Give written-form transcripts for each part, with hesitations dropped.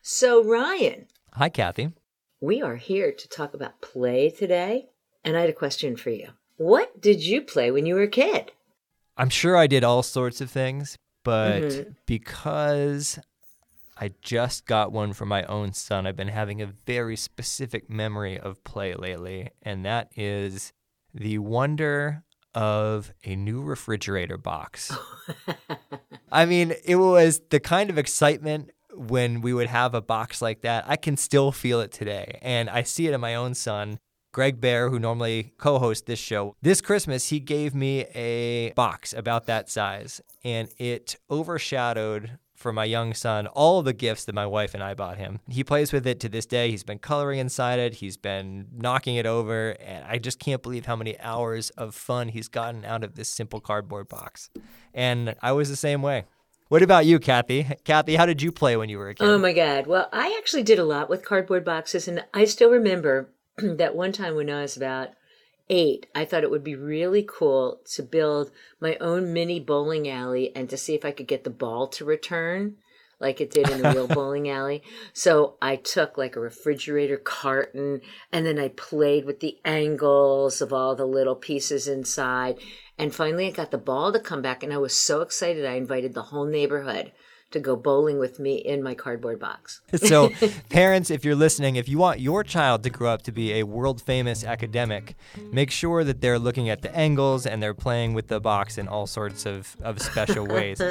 So, Ryan, Hi, Kathy. we are here to talk about play today, and I had a question for you. What did you play when you were a kid? I'm sure I did all sorts of things, but Mm-hmm. because I just got one for my own son, I've been having a very specific memory of play lately, and that is the wonder of a new refrigerator box. I mean, it was the kind of excitement when we would have a box like that. I can still feel it today, and I see it in my own son. Greg Bear, who normally co-hosts this show, this Christmas, he gave me a box about that size, and it overshadowed for my young son all the gifts that my wife and I bought him. He plays with it to this day. He's been coloring inside it. He's been knocking it over, and I just can't believe how many hours of fun he's gotten out of this simple cardboard box. And I was the same way. What about you, Kathy? Kathy, how did you play when you were a kid? Oh my God. Well, I actually did a lot with cardboard boxes, and I still remember that one time when I was about 8, I thought it would be really cool to build my own mini bowling alley and to see if I could get the ball to return like it did in the real bowling alley. So I took like a refrigerator carton and then I played with the angles of all the little pieces inside. And finally I got the ball to come back and I was so excited I invited the whole neighborhood to go bowling with me in my cardboard box. So, parents, if you're listening, if you want your child to grow up to be a world-famous academic, make sure that they're looking at the angles and they're playing with the box in all sorts of special ways.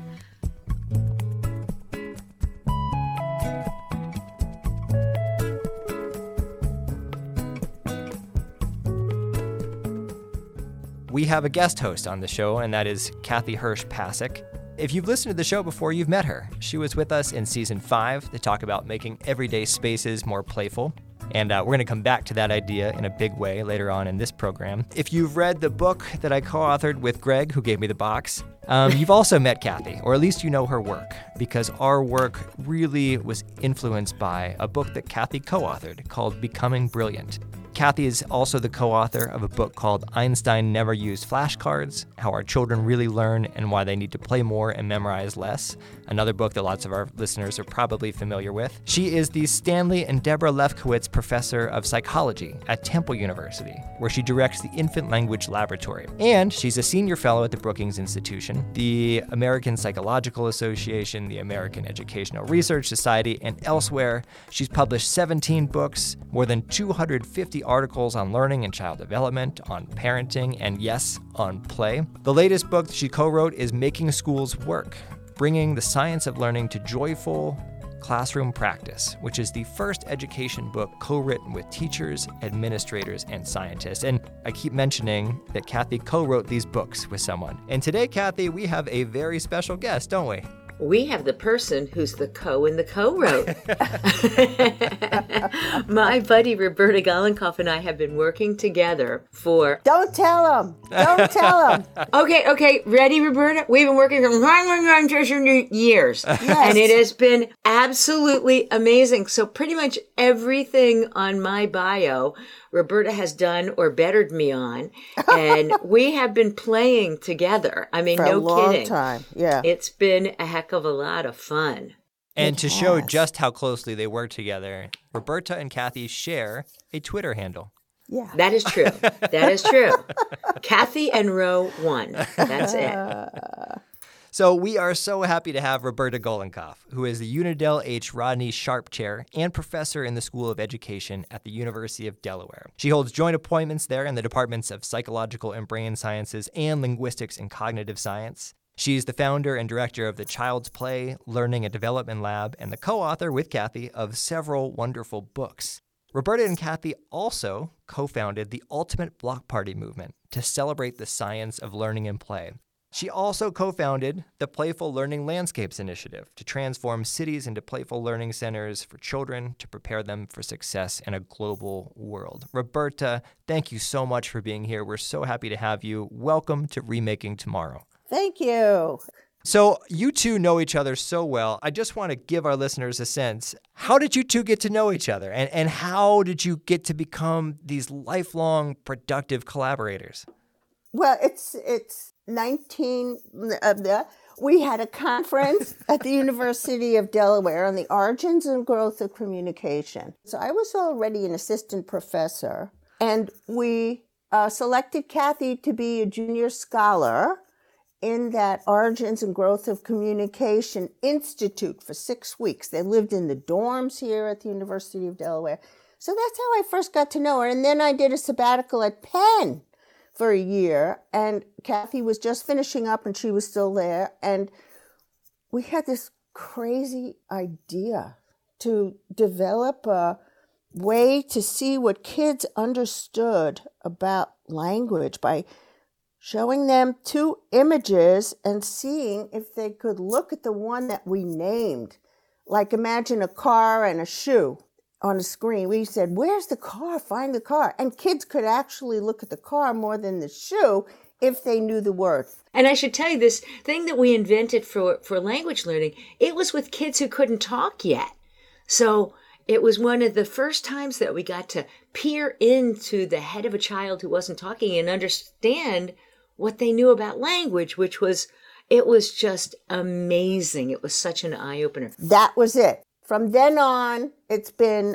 We have a guest host on the show, and that is Kathy Hirsch-Pasek. If you've listened to the show before, you've met her. She was with us in Season 5 to talk about making everyday spaces more playful. And we're going to come back to that idea in a big way later on in this program. If you've read the book that I co-authored with Greg, who gave me the box, you've also met Kathy, or at least you know her work, because our work really was influenced by a book that Kathy co-authored called Becoming Brilliant. Kathy is also the co-author of a book called Einstein Never Used Flashcards, How Our Children Really Learn and Why They Need to Play More and Memorize Less, another book that lots of our listeners are probably familiar with. She is the Stanley and Deborah Lefkowitz Professor of Psychology at Temple University, where she directs the Infant Language Laboratory. And she's a senior fellow at the Brookings Institution, the American Psychological Association, the American Educational Research Society, and elsewhere. She's published 17 books, more than 250 articles on learning and child development, on parenting, and yes, on play. The latest book she co-wrote is Making Schools Work, bringing the science of learning to joyful classroom practice, which is the first education book co-written with teachers, administrators, and scientists. And I keep mentioning that Kathy co-wrote these books with someone. And today, Kathy, we have a very special guest, don't we? We have the person who's the in the co-wrote. My buddy Roberta Golinkoff and I have been working together for... Don't tell him. Don't tell him. Okay. Ready, Roberta? We've been working for years. Yes. And it has been absolutely amazing. So pretty much everything on my bio, Roberta has done or bettered me on. And we have been playing together. I mean, For no a long kidding. time. Yeah. It's been a heck of a lot of fun. And to show has. just how closely they work together, Roberta and Kathy share a Twitter handle. Yeah. That is true. That is true. Kathy and Row 1. That's it. So we are so happy to have Roberta Golinkoff, who is the Unadel H. Rodney Sharp Chair and professor in the School of Education at the University of Delaware. She holds joint appointments there in the departments of Psychological and Brain Sciences and Linguistics and Cognitive Science. She's the founder and director of the Child's Play Learning and Development Lab and the co-author with Kathy of several wonderful books. Roberta and Kathy also co-founded the Ultimate Block Party movement to celebrate the science of learning and play. She also co-founded the Playful Learning Landscapes Initiative to transform cities into playful learning centers for children to prepare them for success in a global world. Roberta, thank you so much for being here. We're so happy to have you. Welcome to Remaking Tomorrow. Thank you. So you two know each other so well. I just want to give our listeners a sense. How did you two get to know each other? And how did you get to become these lifelong productive collaborators? Well, it's 19. We had a conference at the University of Delaware on the origins and growth of communication. So I was already an assistant professor, and we selected Kathy to be a junior scholar in that Origins and Growth of Communication Institute for 6 weeks. They lived in the dorms here at the University of Delaware. So that's how I first got to know her. And then I did a sabbatical at Penn for a year, and Kathy was just finishing up and she was still there. And we had this crazy idea to develop a way to see what kids understood about language by showing them 2 images and seeing if they could look at the one that we named. Like imagine a car and a shoe on a screen. We said, where's the car? Find the car. And kids could actually look at the car more than the shoe if they knew the word. And I should tell you, this thing that we invented for language learning, it was with kids who couldn't talk yet. So it was one of the first times that we got to peer into the head of a child who wasn't talking and understand what they knew about language, it was just amazing. It was such an eye-opener. That was it. From then on, it's been,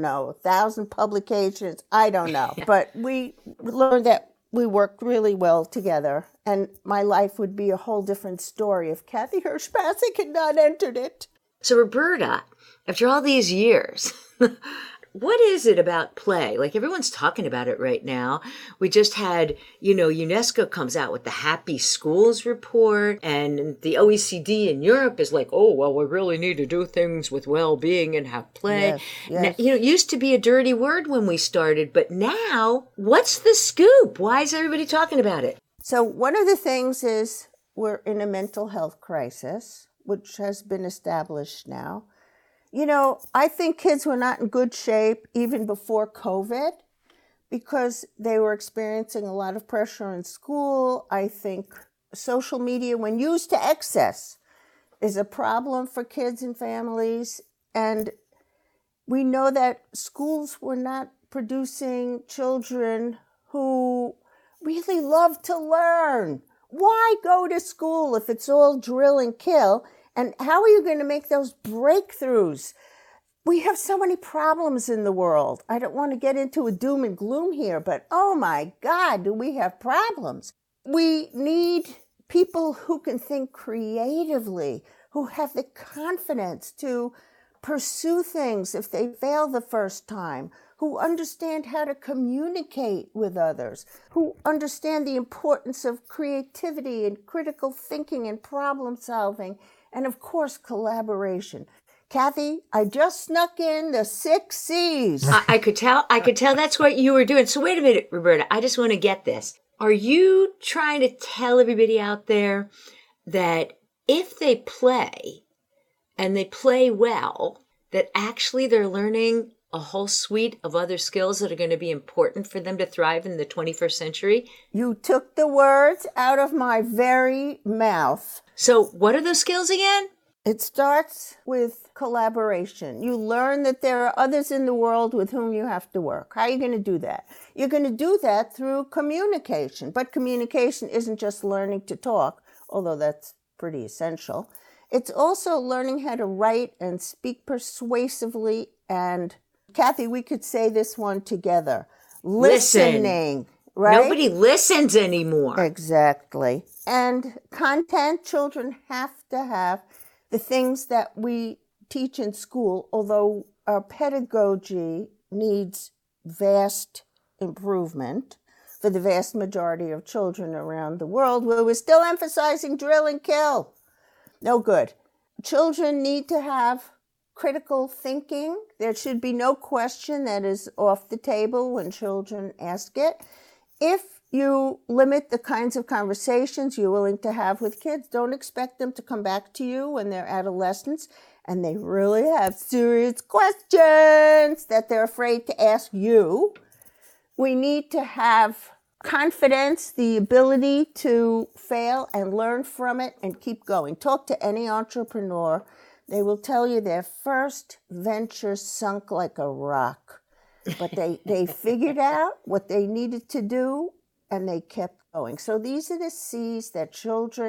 1,000 publications. I don't know. But we learned that we worked really well together. And my life would be a whole different story if Kathy Hirsch-Pasek had not entered it. So Roberta, after all these years, what is it about play? Like everyone's talking about it right now. We just had, UNESCO comes out with the Happy Schools report, and the OECD in Europe is like, oh, well, we really need to do things with well-being and have play. Yes. Now, it used to be a dirty word when we started, but now what's the scoop? Why is everybody talking about it? So one of the things is we're in a mental health crisis, which has been established now. I think kids were not in good shape even before COVID because they were experiencing a lot of pressure in school. I think social media, when used to excess, is a problem for kids and families. And we know that schools were not producing children who really love to learn. Why go to school if it's all drill and kill? And how are you going to make those breakthroughs? We have so many problems in the world. I don't want to get into a doom and gloom here, but oh my God, do we have problems? We need people who can think creatively, who have the confidence to pursue things if they fail the first time, who understand how to communicate with others, who understand the importance of creativity and critical thinking and problem solving, and of course, collaboration. Kathy, I just snuck in the 6 C's. I could tell that's what you were doing. So wait a minute, Roberta, I just want to get this. Are you trying to tell everybody out there that if they play and they play well, that actually they're learning a whole suite of other skills that are going to be important for them to thrive in the 21st century? You took the words out of my very mouth. So what are those skills again? It starts with collaboration. You learn that there are others in the world with whom you have to work. How are you going to do that? You're going to do that through communication. But communication isn't just learning to talk, although that's pretty essential. It's also learning how to write and speak persuasively. And Kathy, we could say this one together. Listening. Right? Nobody listens anymore. Exactly. And content, children have to have the things that we teach in school, although our pedagogy needs vast improvement for the vast majority of children around the world, where we're still emphasizing drill and kill. No good. Children need to have critical thinking. There should be no question that is off the table when children ask it. If you limit the kinds of conversations you're willing to have with kids, don't expect them to come back to you when they're adolescents and they really have serious questions that they're afraid to ask you. We need to have confidence, the ability to fail and learn from it and keep going. Talk to any entrepreneur. They will tell you their first venture sunk like a rock. But they figured out what they needed to do, and they kept going. So these are the C's that children,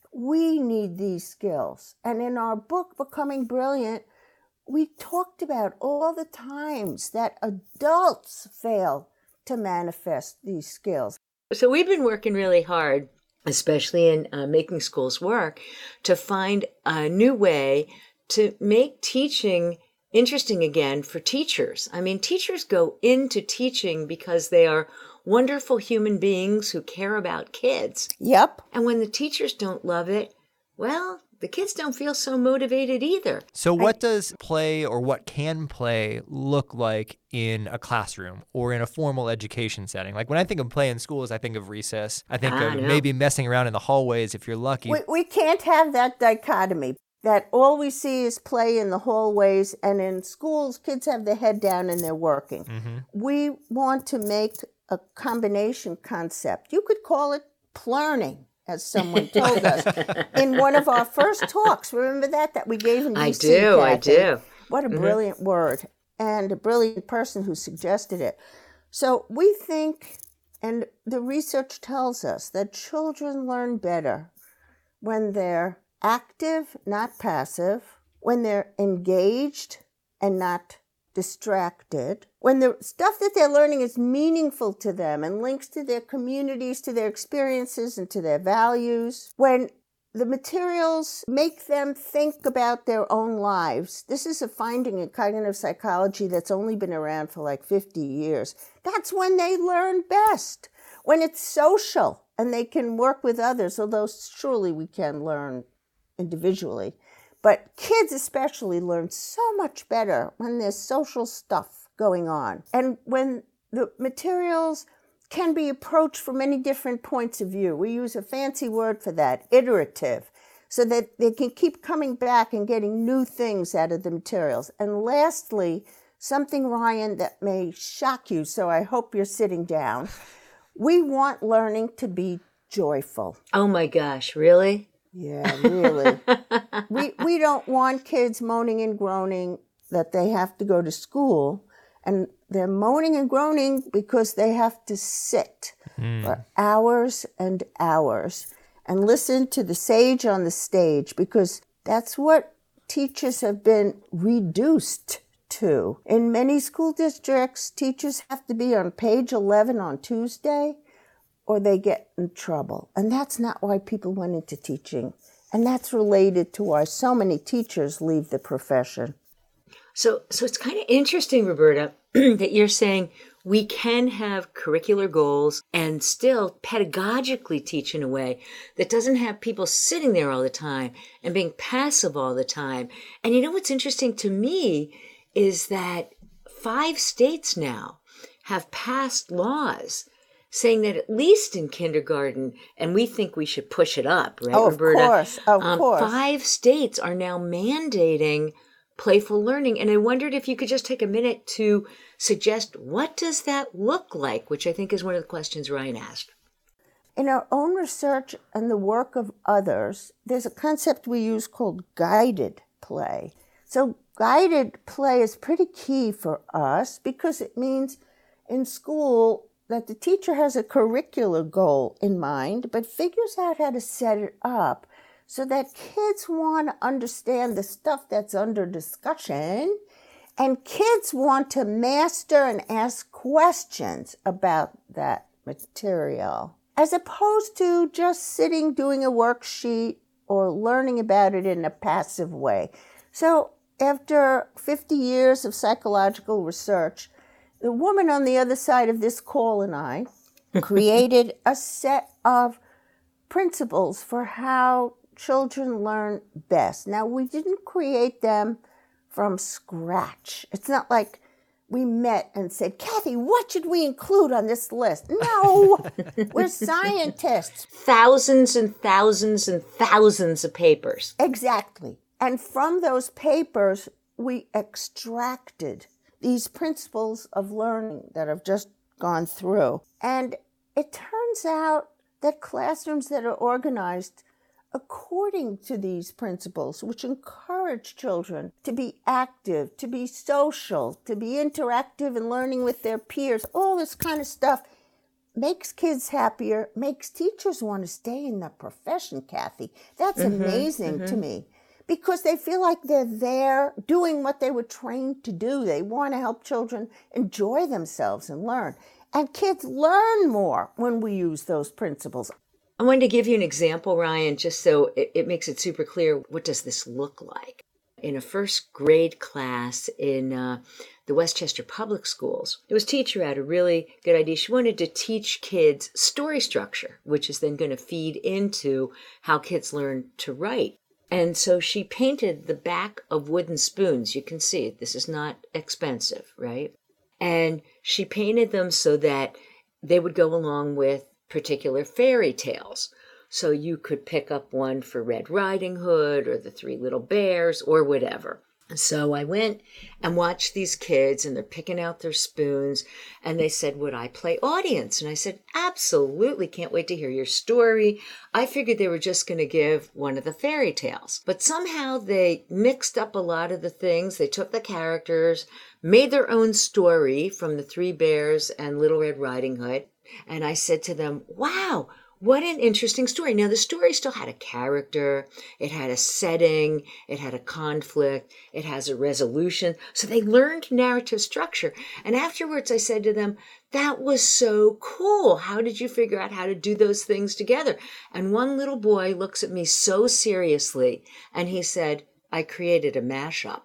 We need these skills. And in our book, Becoming Brilliant, we talked about all the times that adults fail to manifest these skills. So we've been working really hard, especially in making schools work, to find a new way to make teaching interesting again for teachers. I mean, teachers go into teaching because they are wonderful human beings who care about kids. Yep. And when the teachers don't love it, well, the kids don't feel so motivated either. So what does play, or what can play, look like in a classroom or in a formal education setting? Like when I think of play in schools, I think of recess. I think of maybe messing around in the hallways if you're lucky. We can't have that dichotomy, that all we see is play in the hallways, and in schools, kids have their head down and they're working. Mm-hmm. We want to make a combination concept. You could call it plurning, as someone told us in one of our first talks. Remember that we gave in DC, I do. What a brilliant word, and a brilliant person who suggested it. So we think, and the research tells us, that children learn better when they're active, not passive, when they're engaged and not distracted, when the stuff that they're learning is meaningful to them and links to their communities, to their experiences, and to their values, when the materials make them think about their own lives. This is a finding in cognitive psychology that's only been around for like 50 years. That's when they learn best, when it's social and they can work with others, although surely we can learn individually. But kids especially learn so much better when there's social stuff going on, and when the materials can be approached from many different points of view. We use a fancy word for that, iterative, so that they can keep coming back and getting new things out of the materials. And lastly, something, Ryan, that may shock you, so I hope you're sitting down. We want learning to be joyful. Oh my gosh, really? Yeah, really. We don't want kids moaning and groaning that they have to go to school, and they're moaning and groaning because they have to sit for hours and hours and listen to the sage on the stage, because that's what teachers have been reduced to. In many school districts, teachers have to be on page 11 on Tuesday, or they get in trouble. And that's not why people went into teaching. And that's related to why so many teachers leave the profession. So it's kind of interesting, Roberta, that you're saying we can have curricular goals and still pedagogically teach in a way that doesn't have people sitting there all the time and being passive all the time. And you know what's interesting to me is that 5 states now have passed laws saying that at least in kindergarten, and we think we should push it up, right, Roberta? Of course. 5 states are now mandating playful learning. And I wondered if you could just take a minute to suggest, what does that look like, which I think is one of the questions Ryan asked. In our own research and the work of others, there's a concept we use called guided play. So guided play is pretty key for us because it means in school that the teacher has a curricular goal in mind, but figures out how to set it up so that kids want to understand the stuff that's under discussion, and kids want to master and ask questions about that material, as opposed to just sitting doing a worksheet or learning about it in a passive way. So after 50 years of psychological research, the woman on the other side of this call and I created a set of principles for how children learn best. Now, we didn't create them from scratch. It's not like we met and said, Kathy, what should we include on this list? No, we're scientists. Thousands and thousands and thousands of papers. Exactly. And from those papers, we extracted these principles of learning that I've just gone through. And it turns out that classrooms that are organized according to these principles, which encourage children to be active, to be social, to be interactive and learning with their peers, all this kind of stuff, makes kids happier, makes teachers want to stay in the profession, Kathy. That's amazing to me because they feel like they're there doing what they were trained to do. They want to help children enjoy themselves and learn. And kids learn more when we use those principles. I wanted to give you an example, Ryan, just so it makes it super clear. What does this look like? In a first grade class in the Westchester Public Schools, there was a teacher who had a really good idea. She wanted to teach kids story structure, which is then going to feed into how kids learn to write. And so she painted the back of wooden spoons. You can see it. This is not expensive, right? And she painted them so that they would go along with particular fairy tales. So you could pick up one for Red Riding Hood or the Three Little Bears or whatever. So I went and watched these kids and they're picking out their spoons and they said, would I play audience? And I said, absolutely, can't wait to hear your story. I figured they were just going to give one of the fairy tales. But somehow they mixed up a lot of the things. They took the characters, made their own story from the Three Bears and Little Red Riding Hood. And I said to them, wow, what an interesting story. Now, the story still had a character, it had a setting, it had a conflict, it has a resolution. So they learned narrative structure. And afterwards, I said to them, that was so cool. How did you figure out how to do those things together? And one little boy looks at me so seriously, and he said, I created a mashup.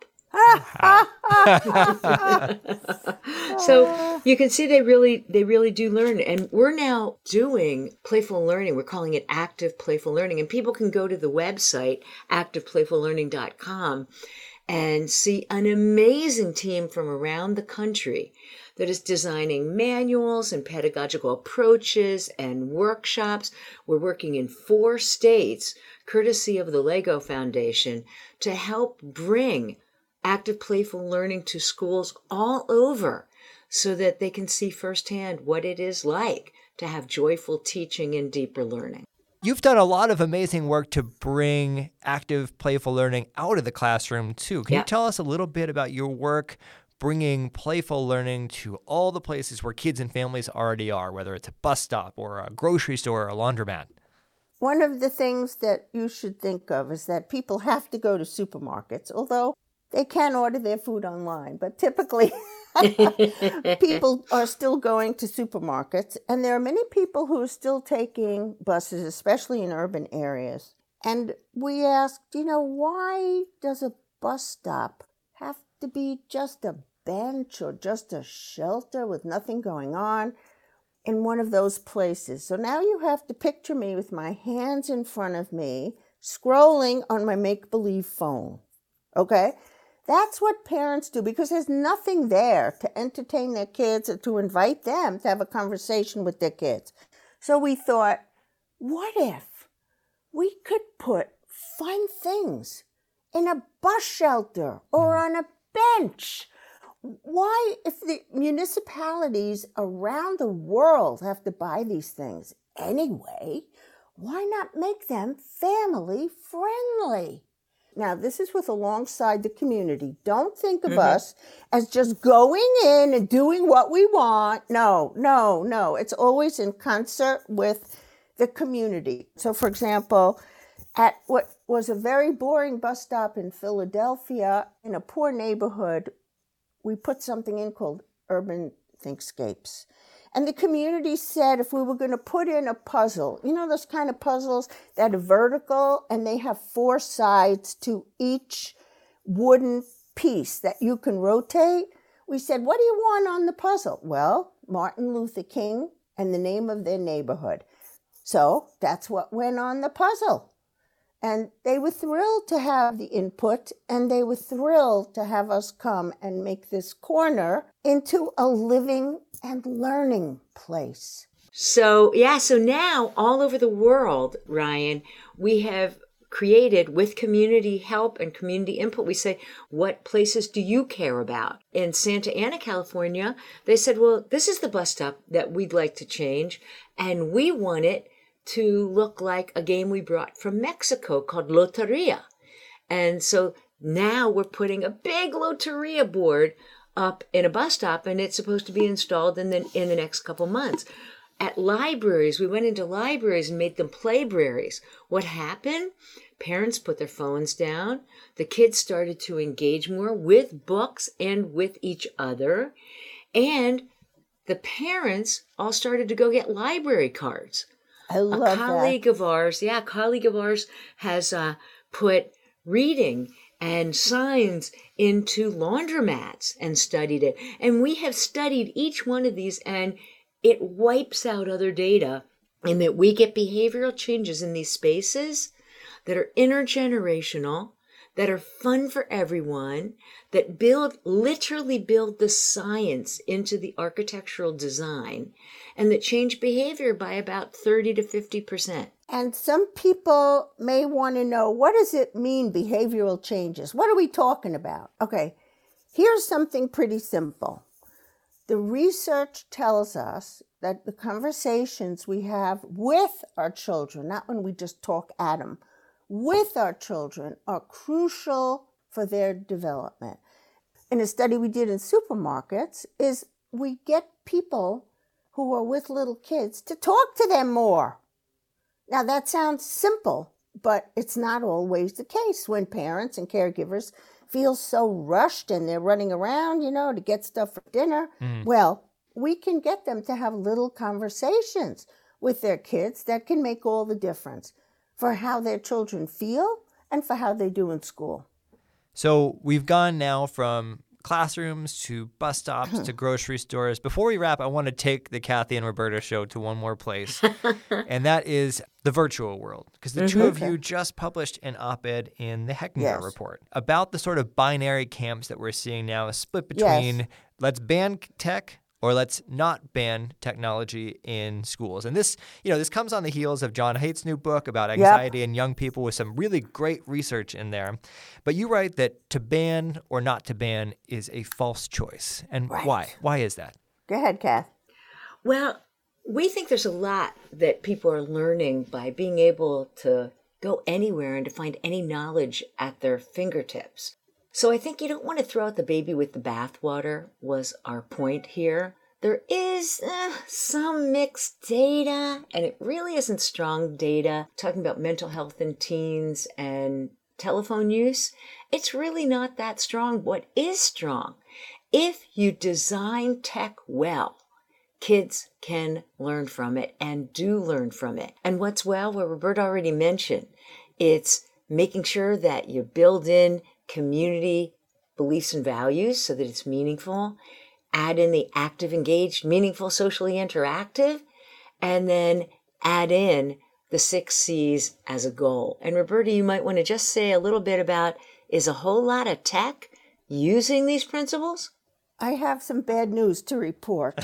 So you can see they really do learn. And we're now doing playful learning. We're calling it active playful learning. And people can go to the website, activeplayfullearning.com, and see an amazing team from around the country that is designing manuals and pedagogical approaches and workshops. We're working in 4 states, courtesy of the Lego Foundation, to help bring active playful learning to schools all over so that they can see firsthand what it is like to have joyful teaching and deeper learning. You've done a lot of amazing work to bring active playful learning out of the classroom too. Can you tell us a little bit about your work bringing playful learning to all the places where kids and families already are, whether it's a bus stop or a grocery store or a laundromat? One of the things that you should think of is that people have to go to supermarkets, although they can order their food online, but typically people are still going to supermarkets, and there are many people who are still taking buses, especially in urban areas. And we asked, why does a bus stop have to be just a bench or just a shelter with nothing going on in one of those places? So now you have to picture me with my hands in front of me, scrolling on my make-believe phone, okay? That's what parents do because there's nothing there to entertain their kids or to invite them to have a conversation with their kids. So we thought, what if we could put fun things in a bus shelter or on a bench? Why, if the municipalities around the world have to buy these things anyway, why not make them family friendly? Now, this is with alongside the community. Don't think of us as just going in and doing what we want. No. It's always in concert with the community. So, for example, at what was a very boring bus stop in Philadelphia, in a poor neighborhood, we put something in called Urban Thinkscapes. And the community said if we were going to put in a puzzle, those kind of puzzles that are vertical and they have 4 sides to each wooden piece that you can rotate, we said, what do you want on the puzzle? Well, Martin Luther King and the name of their neighborhood. So that's what went on the puzzle. And they were thrilled to have the input, and they were thrilled to have us come and make this corner into a living and learning place. So now all over the world, Ryan, we have created with community help and community input. We say, what places do you care about? In Santa Ana, California, they said, well, this is the bus stop that we'd like to change, and we want it to look like a game we brought from Mexico called Loteria. And so now we're putting a big Loteria board up in a bus stop, and it's supposed to be installed in the next couple months. At libraries, we went into libraries and made them playbraries. What happened? Parents put their phones down. The kids started to engage more with books and with each other. And the parents all started to go get library cards. I love colleague of ours has put reading and signs into laundromats and studied it. And we have studied each one of these, and it wipes out other data in that we get behavioral changes in these spaces that are intergenerational, that are fun for everyone, that literally build the science into the architectural design, and that change behavior by about 30 to 50%. And some people may want to know, what does it mean, behavioral changes? What are we talking about? Okay, here's something pretty simple. The research tells us that the conversations we have with our children, not when we just talk at them, with our children, are crucial for their development. In a study we did in supermarkets, is we get people who are with little kids to talk to them more. Now that sounds simple, but it's not always the case when parents and caregivers feel so rushed and they're running around, to get stuff for dinner. Well, we can get them to have little conversations with their kids that can make all the difference for how their children feel and for how they do in school. So we've gone now from classrooms to bus stops to grocery stores. Before we wrap, I want to take the Kathy and Roberta show to one more place, and that is the virtual world. Because the two of you just published an op-ed in the Hechinger Report about the sort of binary camps that we're seeing now, a split between let's ban tech or let's not ban technology in schools. And this, this comes on the heels of John Haidt's new book about anxiety in young people with some really great research in there. But you write that to ban or not to ban is a false choice. And why? Why is that? Go ahead, Kath. Well, we think there's a lot that people are learning by being able to go anywhere and to find any knowledge at their fingertips. So I think you don't want to throw out the baby with the bathwater was our point here. There is some mixed data, and it really isn't strong data, talking about mental health in teens and telephone use. It's really not that strong. What is strong? If you design tech well, kids can learn from it and do learn from it. And what's what Roberta already mentioned, it's making sure that you build in community beliefs and values so that it's meaningful, add in the active, engaged, meaningful, socially interactive, and then add in the 6 C's as a goal. And Roberta, you might want to just say a little bit about, is a whole lot of tech using these principles? I have some bad news to report.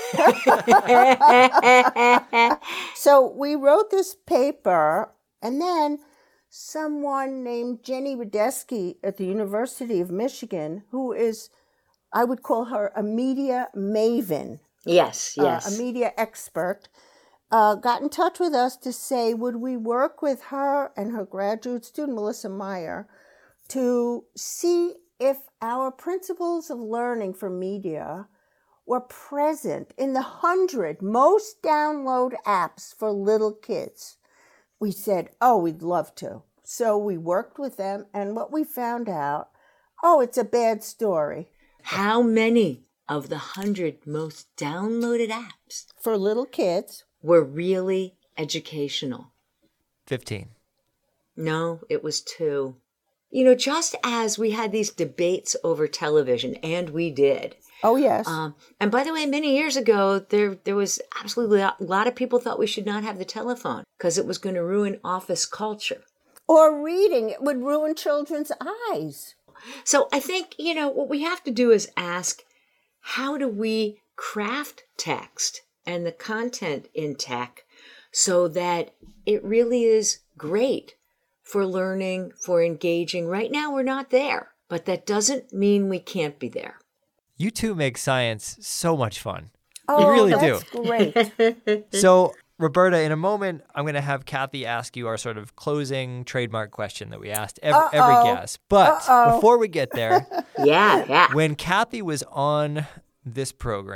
So we wrote this paper, and then someone named Jenny Radesky at the University of Michigan, who is, I would call her a media maven. Yes. A media expert, got in touch with us to say, would we work with her and her graduate student, Melissa Meyer, to see if our principles of learning for media were present in the 100 most downloaded apps for little kids. We said, we'd love to. So we worked with them, and what we found out, it's a bad story. How many of the 100 most downloaded apps for little kids were really educational? 15. No, it was 2. Just as we had these debates over television, and we did. Oh, yes. And by the way, many years ago, there was absolutely a lot of people thought we should not have the telephone because it was going to ruin office culture. Or reading. It would ruin children's eyes. So I think, what we have to do is ask, how do we craft text and the content in tech so that it really is great for learning, for engaging? Right now, we're not there, but that doesn't mean we can't be there. You two make science so much fun. Oh, you really that's do. Great. So, Roberta, in a moment, I'm going to have Kathy ask you our sort of closing trademark question that we asked every guest. But before we get there, yeah, when Kathy was on this program,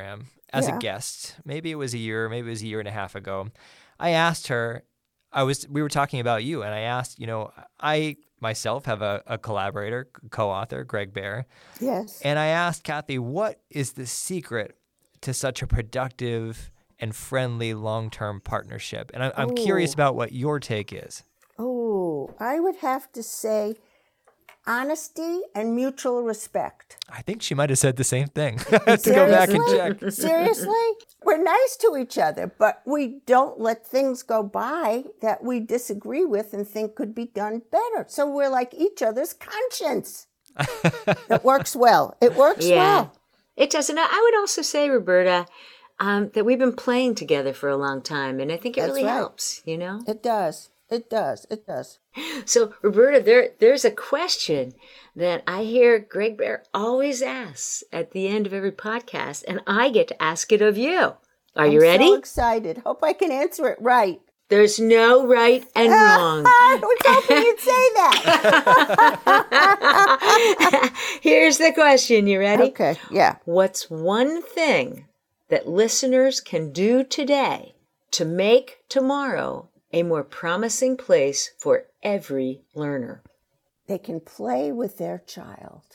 as a Yeah. guest. Maybe it was a year and a half ago. I asked her, we were talking about you, and I asked, I myself have a collaborator, co-author, Greg Bear. Yes. And I asked Kathy, what is the secret to such a productive and friendly long-term partnership? And I'm curious about what your take is. Oh, I would have to say honesty and mutual respect. I think she might have said the same thing. To go back and check. Seriously? We're nice to each other, but we don't let things go by that we disagree with and think could be done better. So we're like each other's conscience. It works well. It works well. It does. And I would also say, Roberta, that we've been playing together for a long time, and I think it That's really right. helps, It does. It does. It does. So, Roberta, there's a question that I hear Greg Bear always asks at the end of every podcast, and I get to ask it of you. Are you ready? I'm so excited. Hope I can answer it right. There's no right and wrong. I was hoping you'd say that. Here's the question. You ready? Okay, yeah. What's one thing that listeners can do today to make tomorrow a more promising place for every learner? They can play with their child.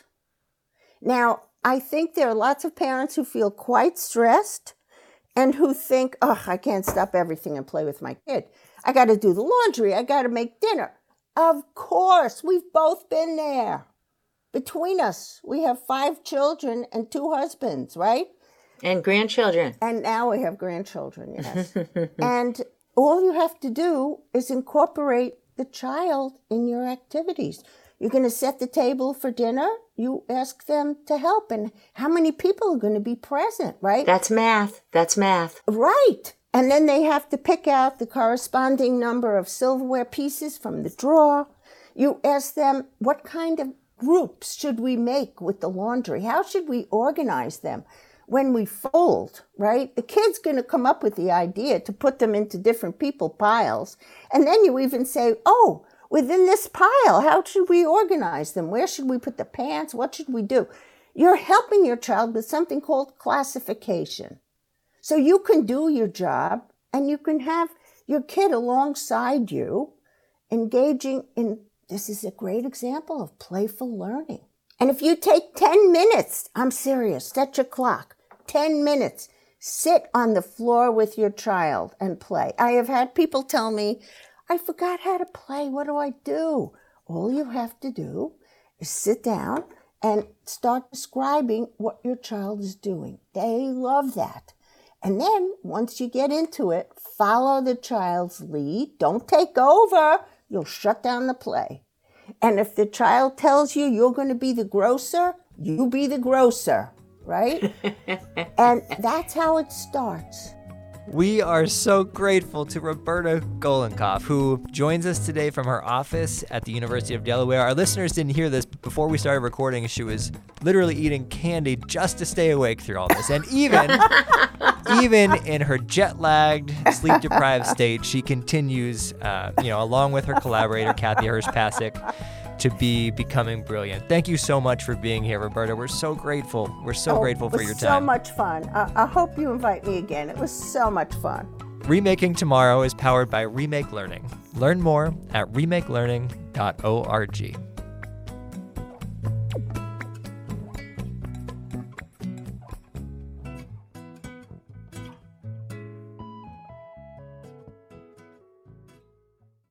Now, I think there are lots of parents who feel quite stressed and who think, I can't stop everything and play with my kid. I got to do the laundry. I got to make dinner. Of course, we've both been there. Between us, we have 5 children and 2 husbands, right? And grandchildren. And now we have grandchildren, yes. And all you have to do is incorporate the child in your activities. You're going to set the table for dinner. You ask them to help. And how many people are going to be present, right? That's math. That's math. Right. And then they have to pick out the corresponding number of silverware pieces from the drawer. You ask them, what kind of groups should we make with the laundry? How should we organize them? When we fold, right, the kid's going to come up with the idea to put them into different people piles. And then you even say, within this pile, how should we organize them? Where should we put the pants? What should we do? You're helping your child with something called classification. So you can do your job and you can have your kid alongside you engaging in, this is a great example of playful learning. And if you take 10 minutes, I'm serious, set your clock, 10 minutes, sit on the floor with your child and play. I have had people tell me, I forgot how to play. What do I do? All you have to do is sit down and start describing what your child is doing. They love that. And then once you get into it, follow the child's lead. Don't take over. You'll shut down the play. And if the child tells you you're going to be the grocer, you be the grocer, right? And that's how it starts. We are so grateful to Roberta Golenkopf, who joins us today from her office at the University of Delaware. Our listeners didn't hear this, but before we started recording, she was literally eating candy just to stay awake through all this. And even in her jet-lagged, sleep-deprived state, she continues, along with her collaborator, Kathy Hirsch-Pasek, to be becoming brilliant. Thank you so much for being here, Roberta. We're so grateful. We're so grateful for your time. So much fun. I hope you invite me again. It was so much fun. Remaking Tomorrow is powered by Remake Learning. Learn more at remakelearning.org.